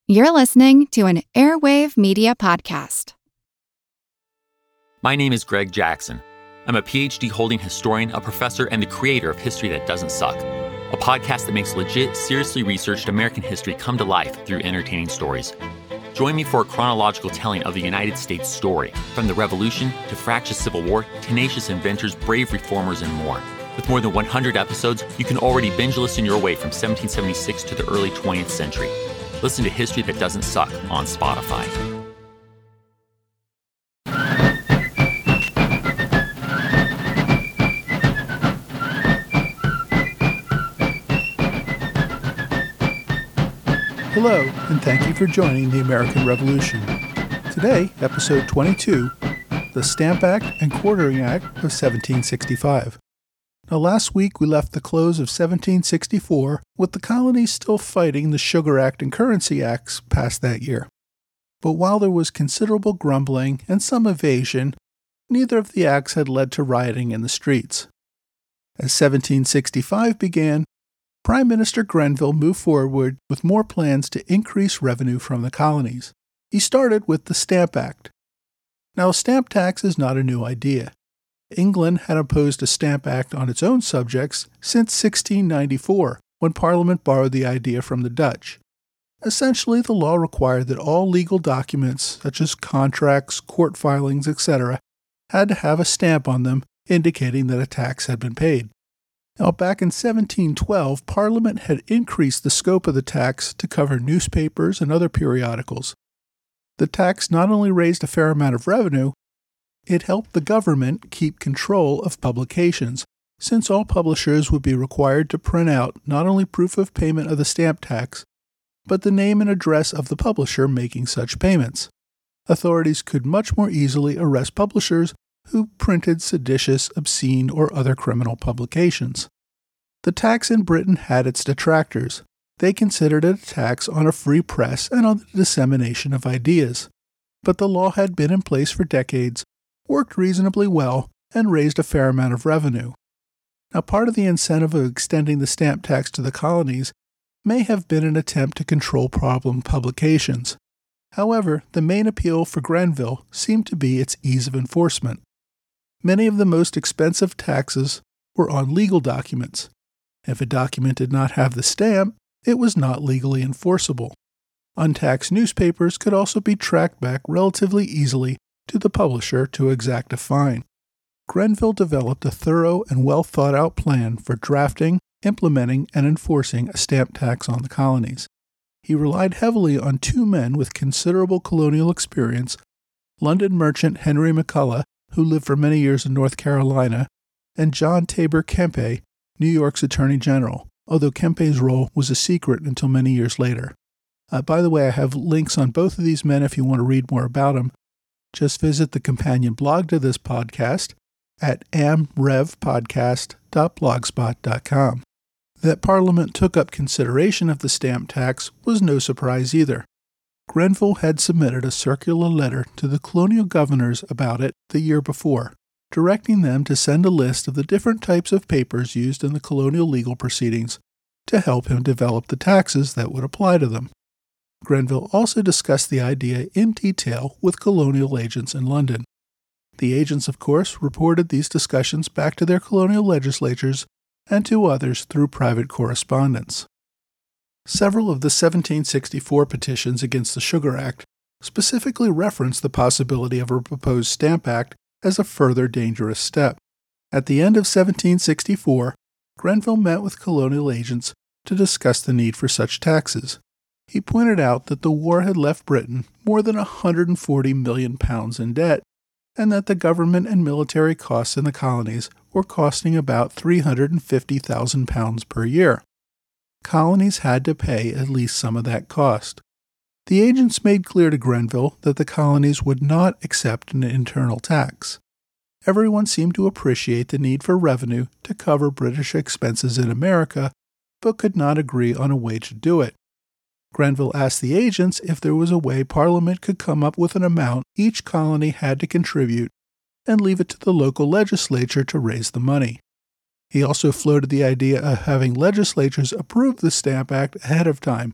You're listening to an Airwave Media Podcast. My name is Greg Jackson. I'm a PhD-holding historian, a professor, and the creator of History That Doesn't Suck, a podcast that makes legit, seriously researched American history come to life through entertaining stories. Join me for a chronological telling of the United States story, from the Revolution to fractious Civil War, tenacious inventors, brave reformers, and more. With more than 100 episodes, you can already binge listen your way from 1776 to the early 20th century. Listen to History That Doesn't Suck on Spotify. Hello, and thank you for joining the American Revolution. Today, episode 22, the Stamp Act and Quartering Act of 1765. Now, last week we left the close of 1764 with the colonies still fighting the Sugar Act and Currency Acts passed that year. But while there was considerable grumbling and some evasion, neither of the acts had led to rioting in the streets. As 1765 began, Prime Minister Grenville moved forward with more plans to increase revenue from the colonies. He started with the Stamp Act. Now, a stamp tax is not a new idea. England had opposed a Stamp Act on its own subjects since 1694, when Parliament borrowed the idea from the Dutch. Essentially, the law required that all legal documents, such as contracts, court filings, etc., had to have a stamp on them indicating that a tax had been paid. Now, back in 1712, Parliament had increased the scope of the tax to cover newspapers and other periodicals. The tax not only raised a fair amount of revenue, it helped the government keep control of publications, since all publishers would be required to print out not only proof of payment of the stamp tax, but the name and address of the publisher making such payments. Authorities could much more easily arrest publishers who printed seditious, obscene, or other criminal publications. The tax in Britain had its detractors. They considered it a tax on a free press and on the dissemination of ideas. But the law had been in place for decades, worked reasonably well, and raised a fair amount of revenue. Now, part of the incentive of extending the stamp tax to the colonies may have been an attempt to control problem publications. However, the main appeal for Grenville seemed to be its ease of enforcement. Many of the most expensive taxes were on legal documents. If a document did not have the stamp, it was not legally enforceable. Untaxed newspapers could also be tracked back relatively easily to the publisher to exact a fine. Grenville developed a thorough and well-thought-out plan for drafting, implementing, and enforcing a stamp tax on the colonies. He relied heavily on two men with considerable colonial experience, London merchant Henry McCulloch, who lived for many years in North Carolina, and John Tabor Kempe, New York's Attorney General, although Kempe's role was a secret until many years later. By the way, I have links on both of these men if you want to read more about them. Just visit the companion blog to this podcast at amrevpodcast.blogspot.com. That Parliament took up consideration of the stamp tax was no surprise either. Grenville had submitted a circular letter to the colonial governors about it the year before, directing them to send a list of the different types of papers used in the colonial legal proceedings to help him develop the taxes that would apply to them. Grenville also discussed the idea in detail with colonial agents in London. The agents, of course, reported these discussions back to their colonial legislatures and to others through private correspondence. Several of the 1764 petitions against the Sugar Act specifically referenced the possibility of a proposed Stamp Act as a further dangerous step. At the end of 1764, Grenville met with colonial agents to discuss the need for such taxes. He pointed out that the war had left Britain more than £140 million in debt, and that the government and military costs in the colonies were costing about £350,000 per year. Colonies had to pay at least some of that cost. The agents made clear to Grenville that the colonies would not accept an internal tax. Everyone seemed to appreciate the need for revenue to cover British expenses in America, but could not agree on a way to do it. Grenville asked the agents if there was a way Parliament could come up with an amount each colony had to contribute and leave it to the local legislature to raise the money. He also floated the idea of having legislatures approve the Stamp Act ahead of time,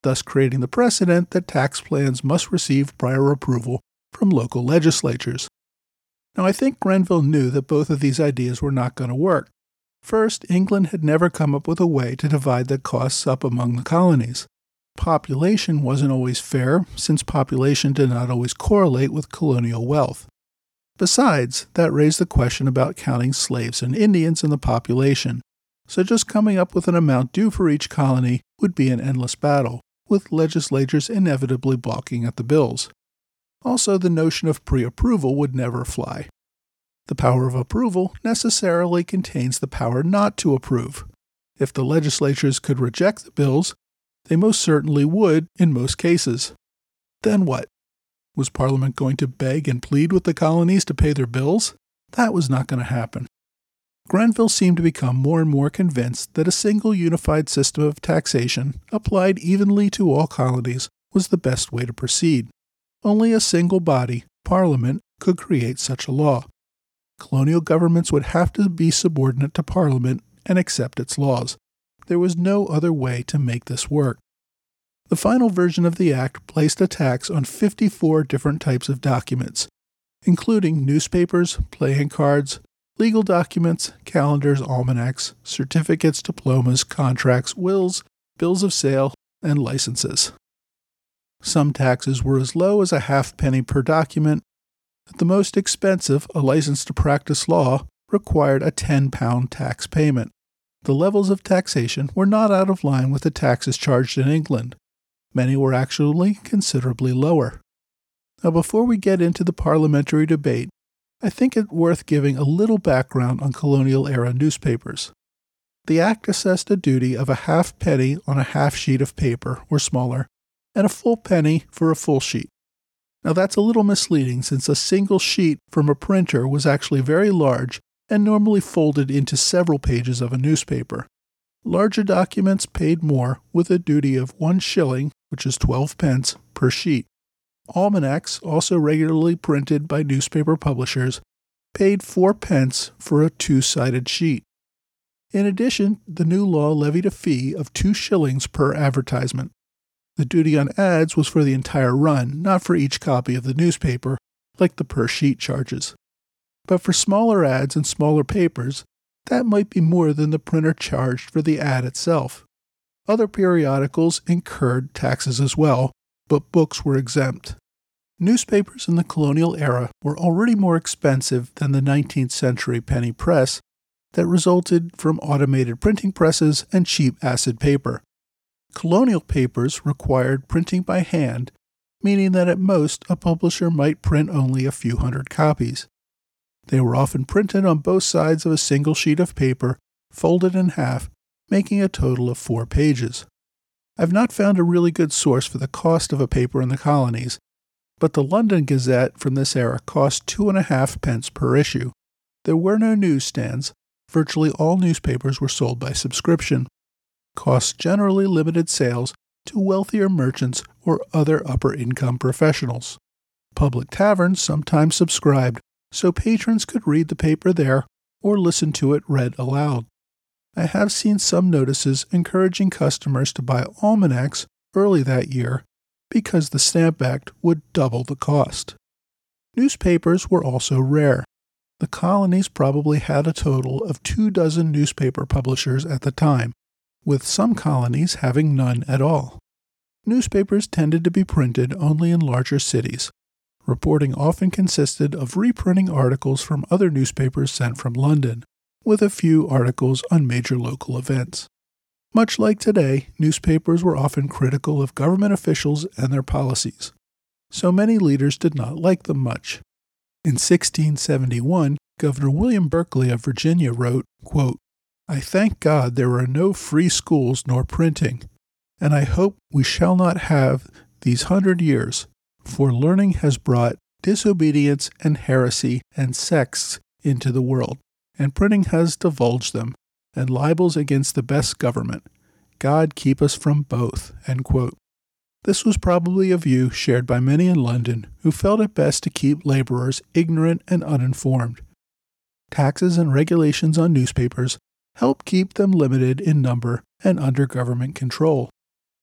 thus creating the precedent that tax plans must receive prior approval from local legislatures. Now, I think Grenville knew that both of these ideas were not going to work. First, England had never come up with a way to divide the costs up among the colonies. Population wasn't always fair, since population did not always correlate with colonial wealth. Besides, that raised the question about counting slaves and Indians in the population, so just coming up with an amount due for each colony would be an endless battle, with legislatures inevitably balking at the bills. Also, the notion of pre-approval would never fly. The power of approval necessarily contains the power not to approve. If the legislatures could reject the bills, they most certainly would in most cases. Then what? Was Parliament going to beg and plead with the colonies to pay their bills? That was not going to happen. Grenville seemed to become more and more convinced that a single unified system of taxation, applied evenly to all colonies, was the best way to proceed. Only a single body, Parliament, could create such a law. Colonial governments would have to be subordinate to Parliament and accept its laws. There was no other way to make this work. The final version of the Act placed a tax on 54 different types of documents, including newspapers, playing cards, legal documents, calendars, almanacs, certificates, diplomas, contracts, wills, bills of sale, and licenses. Some taxes were as low as a halfpenny per document. At the most expensive, a license to practice law required a £10 tax payment. The levels of taxation were not out of line with the taxes charged in England. Many were actually considerably lower. Now, before we get into the parliamentary debate, I think it worth giving a little background on colonial-era newspapers. The Act assessed a duty of a half penny on a half sheet of paper, or smaller, and a full penny for a full sheet. Now that's a little misleading since a single sheet from a printer was actually very large and normally folded into several pages of a newspaper. Larger documents paid more with a duty of 1 shilling, which is 12 pence, per sheet. Almanacs, also regularly printed by newspaper publishers, paid 4 pence for a 2-sided sheet. In addition, the new law levied a fee of 2 shillings per advertisement. The duty on ads was for the entire run, not for each copy of the newspaper, like the per-sheet charges. But for smaller ads and smaller papers, that might be more than the printer charged for the ad itself. Other periodicals incurred taxes as well, but books were exempt. Newspapers in the colonial era were already more expensive than the 19th century penny press that resulted from automated printing presses and cheap acid paper. Colonial papers required printing by hand, meaning that at most a publisher might print only a few hundred copies. They were often printed on both sides of a single sheet of paper, folded in half, making a total of 4 pages. I've not found a really good source for the cost of a paper in the colonies, but the London Gazette from this era cost 2.5 pence per issue. There were no newsstands. Virtually all newspapers were sold by subscription. Costs generally limited sales to wealthier merchants or other upper-income professionals. Public taverns sometimes subscribed, so patrons could read the paper there or listen to it read aloud. I have seen some notices encouraging customers to buy almanacs early that year because the Stamp Act would double the cost. Newspapers were also rare. The colonies probably had a total of 24 newspaper publishers at the time, with some colonies having none at all. Newspapers tended to be printed only in larger cities. Reporting often consisted of reprinting articles from other newspapers sent from London, with a few articles on major local events. Much like today, newspapers were often critical of government officials and their policies, so many leaders did not like them much. In 1671, Governor William Berkeley of Virginia wrote, quote, "I thank God there are no free schools nor printing, and I hope we shall not have these 100 years, for learning has brought disobedience and heresy and sects into the world, and printing has divulged them, and libels against the best government. God keep us from both." End quote. This was probably a view shared by many in London who felt it best to keep laborers ignorant and uninformed. Taxes and regulations on newspapers helped keep them limited in number and under government control.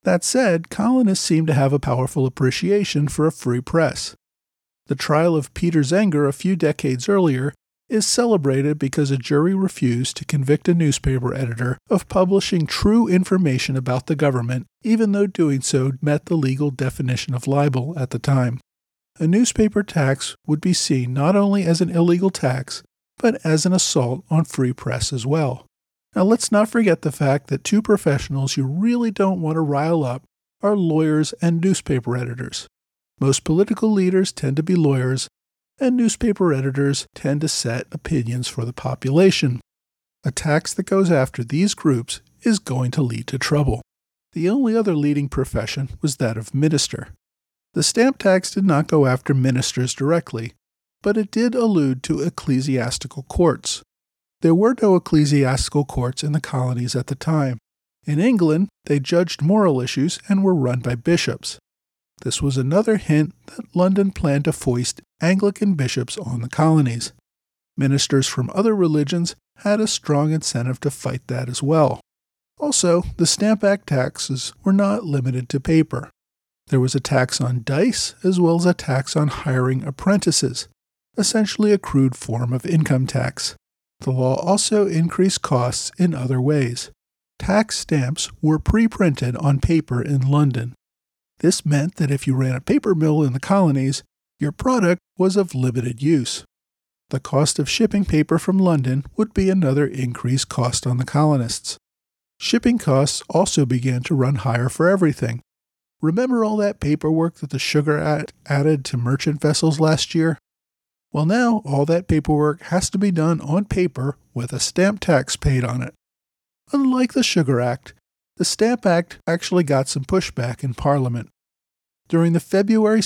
That said, colonists seem to have a powerful appreciation for a free press. The trial of Peter Zenger a few decades earlier is celebrated because a jury refused to convict a newspaper editor of publishing true information about the government, even though doing so met the legal definition of libel at the time. A newspaper tax would be seen not only as an illegal tax, but as an assault on free press as well. Now let's not forget the fact that two professionals you really don't want to rile up are lawyers and newspaper editors. Most political leaders tend to be lawyers, and newspaper editors tend to set opinions for the population. A tax that goes after these groups is going to lead to trouble. The only other leading profession was that of minister. The stamp tax did not go after ministers directly, but it did allude to ecclesiastical courts. There were no ecclesiastical courts in the colonies at the time. In England, they judged moral issues and were run by bishops. This was another hint that London planned to foist Anglican bishops on the colonies. Ministers from other religions had a strong incentive to fight that as well. Also, the Stamp Act taxes were not limited to paper. There was a tax on dice as well as a tax on hiring apprentices, essentially a crude form of income tax. The law also increased costs in other ways. Tax stamps were pre-printed on paper in London. This meant that if you ran a paper mill in the colonies, your product was of limited use. The cost of shipping paper from London would be another increased cost on the colonists. Shipping costs also began to run higher for everything. Remember all that paperwork that the Sugar Act added to merchant vessels last year? Well, now all that paperwork has to be done on paper with a stamp tax paid on it. Unlike the Sugar Act, the Stamp Act actually got some pushback in Parliament. During the February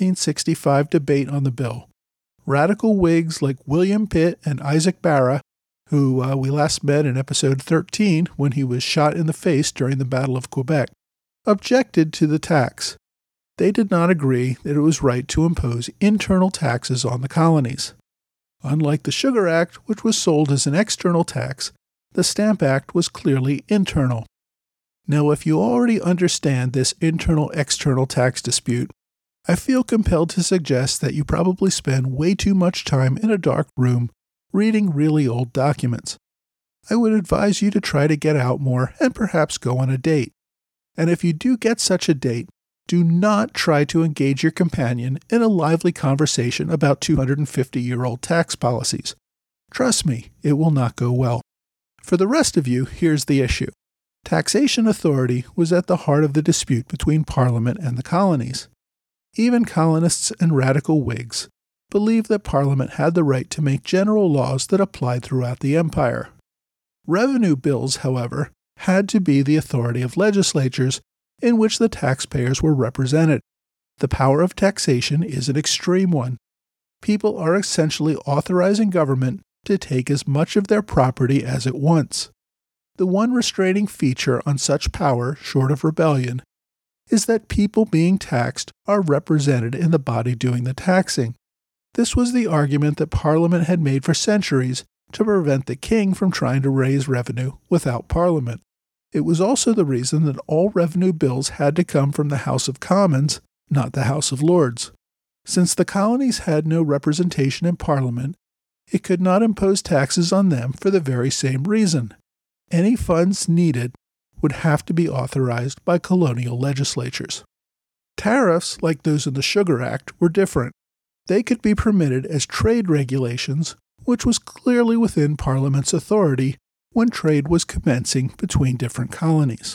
1765 debate on the bill, radical Whigs like William Pitt and Isaac Barra, who we last met in episode 13 when he was shot in the face during the Battle of Quebec, objected to the tax. They did not agree that it was right to impose internal taxes on the colonies. Unlike the Sugar Act, which was sold as an external tax, the Stamp Act was clearly internal. Now, if you already understand this internal-external tax dispute, I feel compelled to suggest that you probably spend way too much time in a dark room reading really old documents. I would advise you to try to get out more and perhaps go on a date. And if you do get such a date, do not try to engage your companion in a lively conversation about 250-year-old tax policies. Trust me, it will not go well. For the rest of you, here's the issue. Taxation authority was at the heart of the dispute between Parliament and the colonies. Even colonists and radical Whigs believed that Parliament had the right to make general laws that applied throughout the empire. Revenue bills, however, had to be the authority of legislatures in which the taxpayers were represented. The power of taxation is an extreme one. People are essentially authorizing government to take as much of their property as it wants. The one restraining feature on such power, short of rebellion, is that people being taxed are represented in the body doing the taxing. This was the argument that Parliament had made for centuries to prevent the king from trying to raise revenue without Parliament. It was also the reason that all revenue bills had to come from the House of Commons, not the House of Lords. Since the colonies had no representation in Parliament, it could not impose taxes on them for the very same reason. Any funds needed would have to be authorized by colonial legislatures. Tariffs, like those in the Sugar Act, were different. They could be permitted as trade regulations, which was clearly within Parliament's authority when trade was commencing between different colonies.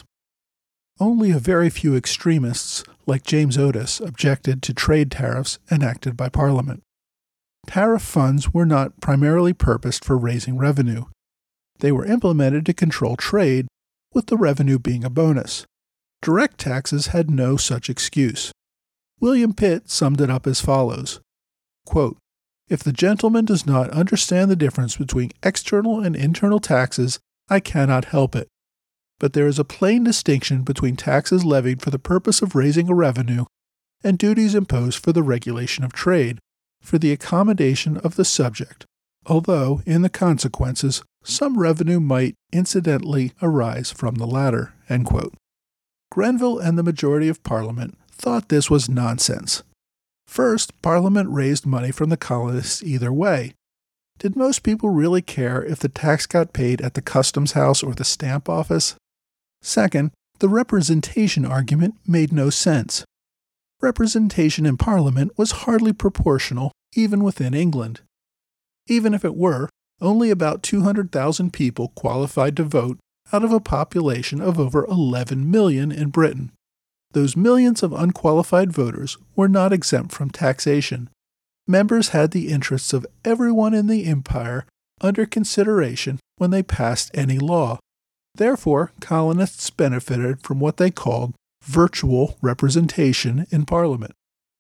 Only a very few extremists, like James Otis, objected to trade tariffs enacted by Parliament. Tariff funds were not primarily purposed for raising revenue. They were implemented to control trade, with the revenue being a bonus. Direct taxes had no such excuse. William Pitt summed it up as follows, quote, "If the gentleman does not understand the difference between external and internal taxes, I cannot help it. But there is a plain distinction between taxes levied for the purpose of raising a revenue and duties imposed for the regulation of trade, for the accommodation of the subject, although, in the consequences, some revenue might incidentally arise from the latter." End quote. Grenville and the majority of Parliament thought this was nonsense. First, Parliament raised money from the colonists either way. Did most people really care if the tax got paid at the customs house or the stamp office? Second, the representation argument made no sense. Representation in Parliament was hardly proportional, even within England. Even if it were, only about 200,000 people qualified to vote out of a population of over 11 million in Britain. Those millions of unqualified voters were not exempt from taxation. Members had the interests of everyone in the empire under consideration when they passed any law. Therefore, colonists benefited from what they called virtual representation in Parliament.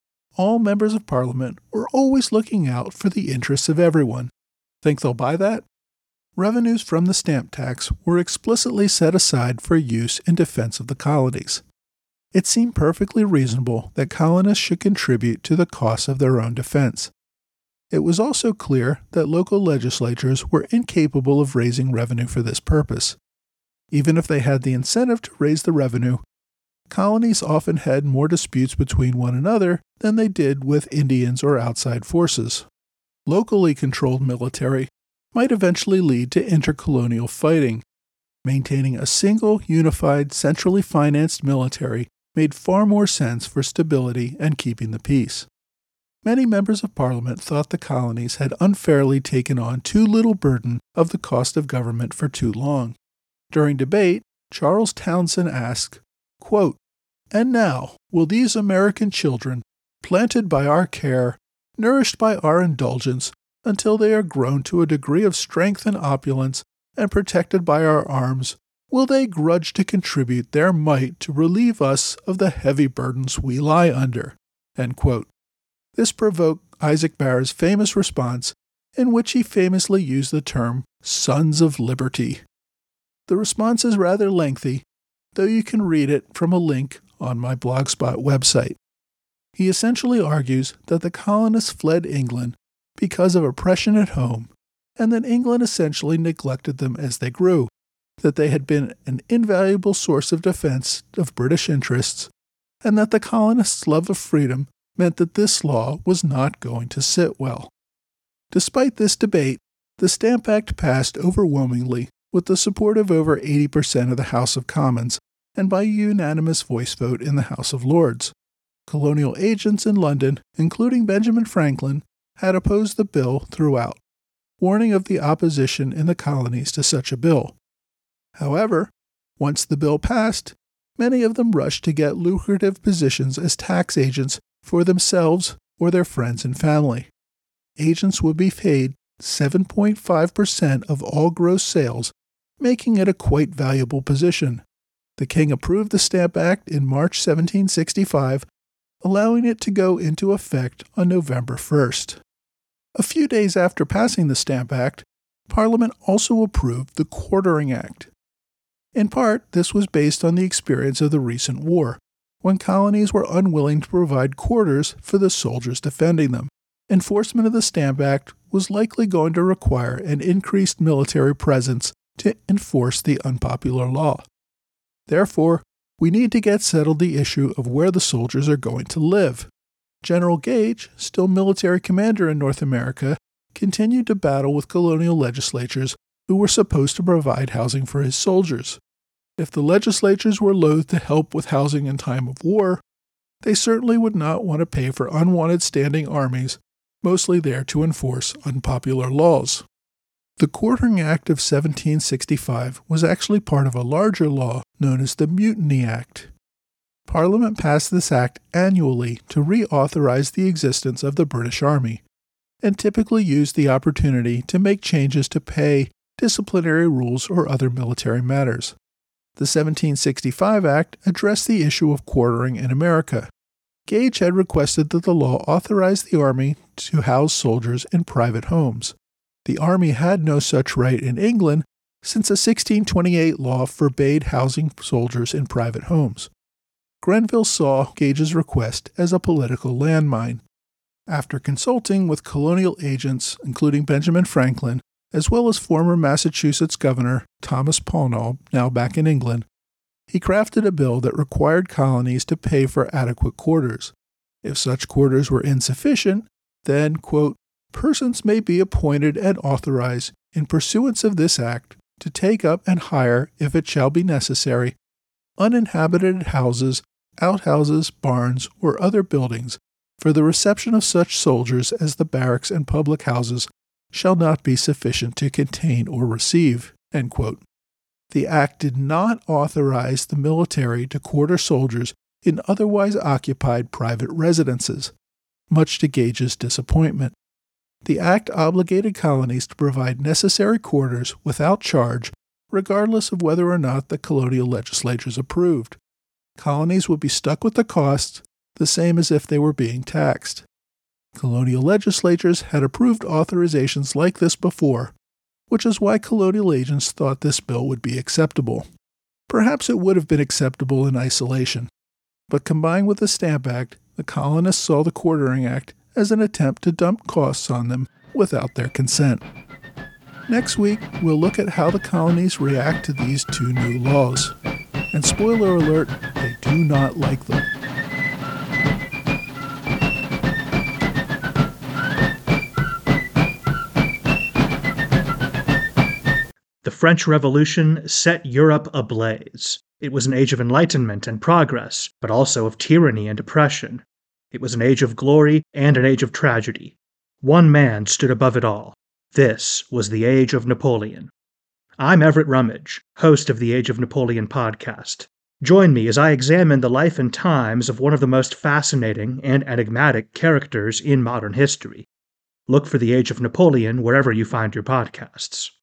All members of Parliament were always looking out for the interests of everyone. Think they'll buy that? Revenues from the stamp tax were explicitly set aside for use in defense of the colonies. It seemed perfectly reasonable that colonists should contribute to the costs of their own defense. It was also clear that local legislatures were incapable of raising revenue for this purpose. Even if they had the incentive to raise the revenue, colonies often had more disputes between one another than they did with Indians or outside forces. Locally controlled military might eventually lead to intercolonial fighting. Maintaining a single, unified, centrally financed military made far more sense for stability and keeping the peace. Many members of Parliament thought the colonies had unfairly taken on too little burden of the cost of government for too long. During debate, Charles Townshend asked, quote, "And now, will these American children, planted by our care, nourished by our indulgence, until they are grown to a degree of strength and opulence, and protected by our arms, will they grudge to contribute their mite to relieve us of the heavy burdens we lie under?" End quote. This provoked Isaac Barr's famous response, in which he famously used the term "sons of liberty." The response is rather lengthy, though you can read it from a link on my Blogspot website. He essentially argues that the colonists fled England because of oppression at home, and that England essentially neglected them as they grew, that they had been an invaluable source of defense of British interests, and that the colonists' love of freedom meant that this law was not going to sit well. Despite this debate, the Stamp Act passed overwhelmingly with the support of over 80% of the House of Commons and by a unanimous voice vote in the House of Lords. Colonial agents in London, including Benjamin Franklin, had opposed the bill throughout, warning of the opposition in the colonies to such a bill. However, once the bill passed, many of them rushed to get lucrative positions as tax agents for themselves or their friends and family. Agents would be paid 7.5% of all gross sales, making it a quite valuable position. The king approved the Stamp Act in March 1765, allowing it to go into effect on November 1st. A few days after passing the Stamp Act, Parliament also approved the Quartering Act. In part, this was based on the experience of the recent war, when colonies were unwilling to provide quarters for the soldiers defending them. Enforcement of the Stamp Act was likely going to require an increased military presence to enforce the unpopular law. Therefore, we need to get settled the issue of where the soldiers are going to live. General Gage, still military commander in North America, continued to battle with colonial legislatures who were supposed to provide housing for his soldiers. If the legislatures were loath to help with housing in time of war, they certainly would not want to pay for unwanted standing armies, mostly there to enforce unpopular laws. The Quartering Act of 1765 was actually part of a larger law known as the Mutiny Act. Parliament passed this act annually to reauthorize the existence of the British Army, and typically used the opportunity to make changes to pay, disciplinary rules, or other military matters. The 1765 Act addressed the issue of quartering in America. Gage had requested that the law authorize the Army to house soldiers in private homes. The Army had no such right in England since a 1628 law forbade housing soldiers in private homes. Grenville saw Gage's request as a political landmine. After consulting with colonial agents, including Benjamin Franklin, as well as former Massachusetts Governor Thomas Pownall, now back in England, he crafted a bill that required colonies to pay for adequate quarters. If such quarters were insufficient, then, quote, persons may be appointed and authorized, in pursuance of this act, to take up and hire, if it shall be necessary, uninhabited houses, outhouses, barns, or other buildings, for the reception of such soldiers as the barracks and public houses shall not be sufficient to contain or receive, end quote. The act did not authorize the military to quarter soldiers in otherwise occupied private residences, much to Gage's disappointment. The act obligated colonies to provide necessary quarters without charge, regardless of whether or not the colonial legislatures approved. Colonies would be stuck with the costs, the same as if they were being taxed. Colonial legislatures had approved authorizations like this before, which is why colonial agents thought this bill would be acceptable. Perhaps it would have been acceptable in isolation, but combined with the Stamp Act, the colonists saw the Quartering Act as an attempt to dump costs on them without their consent. Next week, we'll look at how the colonies react to these two new laws. And spoiler alert, they do not like them. The French Revolution set Europe ablaze. It was an age of enlightenment and progress, but also of tyranny and oppression. It was an age of glory and an age of tragedy. One man stood above it all. This was the Age of Napoleon. I'm Everett Rummage, host of the Age of Napoleon podcast. Join me as I examine the life and times of one of the most fascinating and enigmatic characters in modern history. Look for the Age of Napoleon wherever you find your podcasts.